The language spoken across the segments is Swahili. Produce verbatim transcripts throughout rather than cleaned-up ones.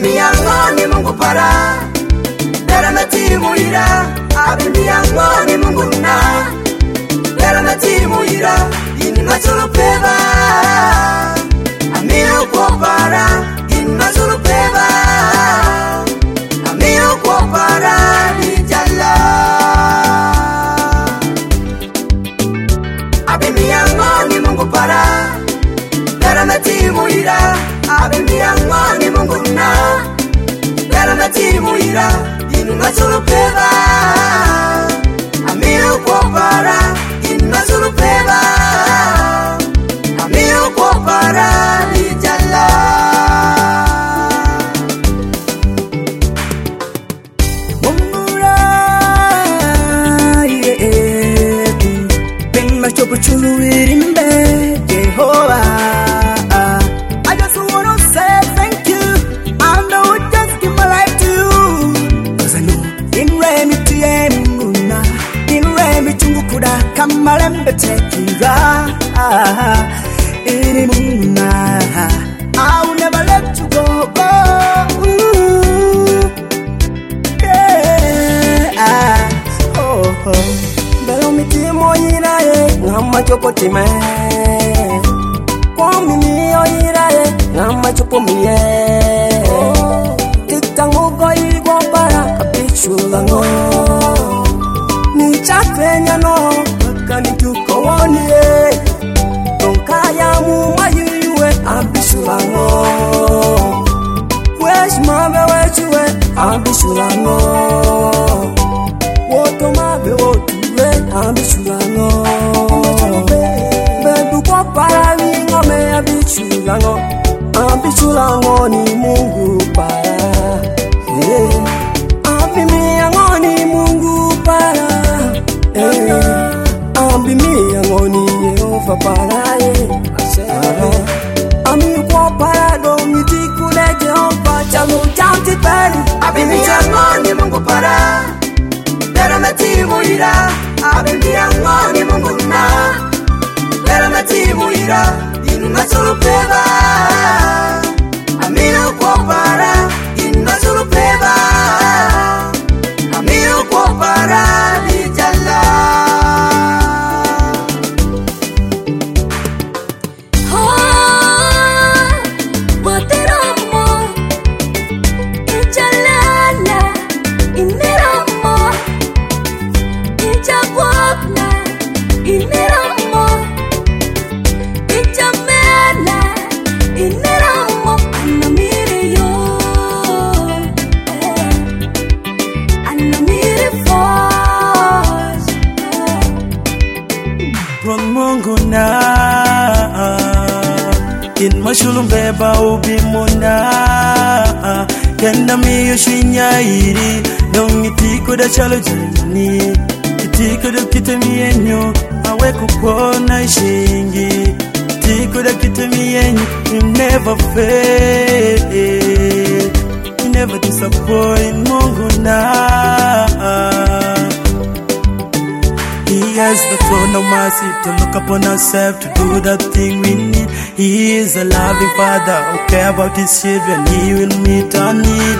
Abimi yango ni Mungu para Dera metimu ira Abimi yango ni Mungu na Dera metimu ira Ini masulu peva Amiru kwa para Ini masulu peva Amiru kwa para Nijala Abimi yango ni Mungu para Dera metimu ira Abimi yango ni Mungu na Dera metimu ira Ini masulu peva Amiru kwa para Ini masulu peva Amiru kwa para Nijala Mungura yeah, yeah. Ben machopo chulu irimbe Jehovah Kamalembe tekira Ini muna I'll never let you go, go. Ooh. Yeah. Oh, oh. Belo mitimo irae Ngama chopo time Kwa mimi yo irae Ngama chopo miye Tiktango go irigwa para Kapichula ngo Ni chakenya no Kani tuko wanye Tonkaya mumayuwe Abishulango Wesh mabe wechuwe Abishulango Woto mabe wotuwe Abishulango Bedu kwa parami ngome Abishulango Abishulango ni Mungu para yeah. Abimi yango ni Mungu para yeah. Abimi yango ni Yehova paraye Ami kwa parado mitikule Jehova Chamu chanti peri Abimi yango ni Mungu para Dera metimu ira Abimi yango ni Mungu na Dera metimu ira Inu masulu peva Amiru kwa para Inu masulu peva Amiru kwa para Nijala In mashulum beba ubi mona Kenda mi yoshinya iri Dong itiko da chalo jani Itiko da kita mi enyo Awe kukona ishingi Itiko da kita mi enyo You never fail You never disappoint Mungu na He has the throne of mercy to look upon ourselves, to do that thing we need. He is a loving Father who cares about His children. He will meet our need.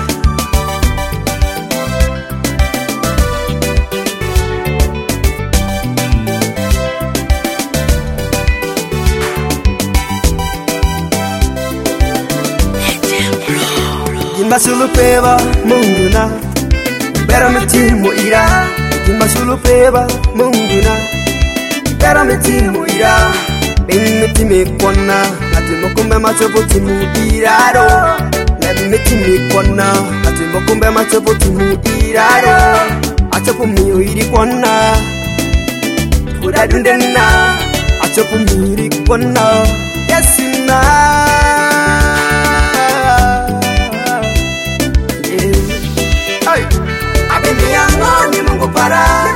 Masulu peva Mungu na Bera metimu ira Masulu peva Mungu na Bera metimu ira Ben metime kona Ati mokumbe machopo timu iraro Ben metime kona Ati mokumbe machopo timu iraro Achopo miyo iri kona Kuda dundena Achopo miyo iri kona Yes na Abimi yango ni Mungu para